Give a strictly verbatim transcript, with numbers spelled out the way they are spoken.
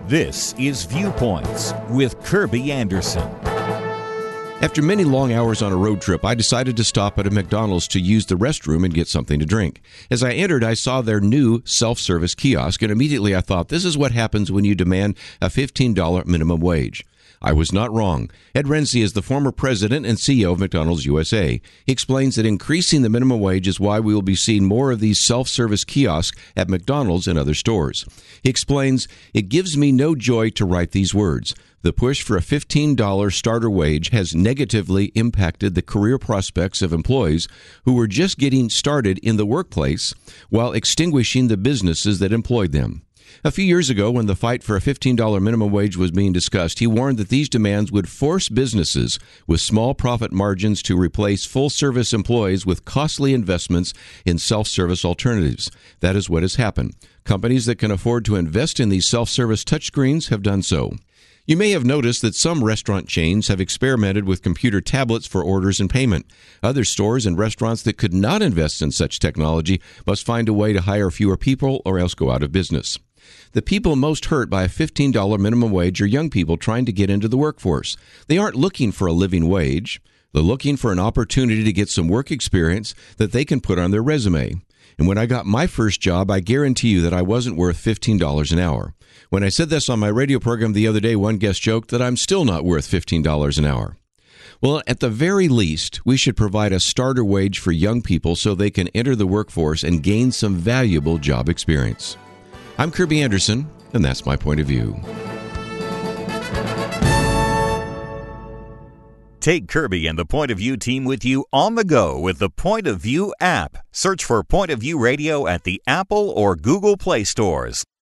This is Viewpoints with Kirby Anderson. After many long hours on a road trip, I decided to stop at a McDonald's to use the restroom and get something to drink. As I entered, I saw their new self-service kiosk, and immediately I thought, this is what happens when you demand a fifteen dollars minimum wage. I was not wrong. Ed Renzi is the former president and C E O of McDonald's U S A. He explains that increasing the minimum wage is why we will be seeing more of these self-service kiosks at McDonald's and other stores. He explains, it gives me no joy to write these words. The push for a fifteen dollars starter wage has negatively impacted the career prospects of employees who were just getting started in the workplace while extinguishing the businesses that employed them. A few years ago, when the fight for a fifteen dollars minimum wage was being discussed, he warned that these demands would force businesses with small profit margins to replace full-service employees with costly investments in self-service alternatives. That is what has happened. Companies that can afford to invest in these self-service touchscreens have done so. You may have noticed that some restaurant chains have experimented with computer tablets for orders and payment. Other stores and restaurants that could not invest in such technology must find a way to hire fewer people or else go out of business. The people most hurt by a fifteen dollars minimum wage are young people trying to get into the workforce. They aren't looking for a living wage. They're looking for an opportunity to get some work experience that they can put on their resume. And when I got my first job, I guarantee you that I wasn't worth fifteen dollars an hour. When I said this on my radio program the other day, one guest joked that I'm still not worth fifteen dollars an hour. Well, at the very least, we should provide a starter wage for young people so they can enter the workforce and gain some valuable job experience. I'm Kirby Anderson, and that's my point of view. Take Kirby and the Point of View team with you on the go with the Point of View app. Search for Point of View Radio at the Apple or Google Play stores.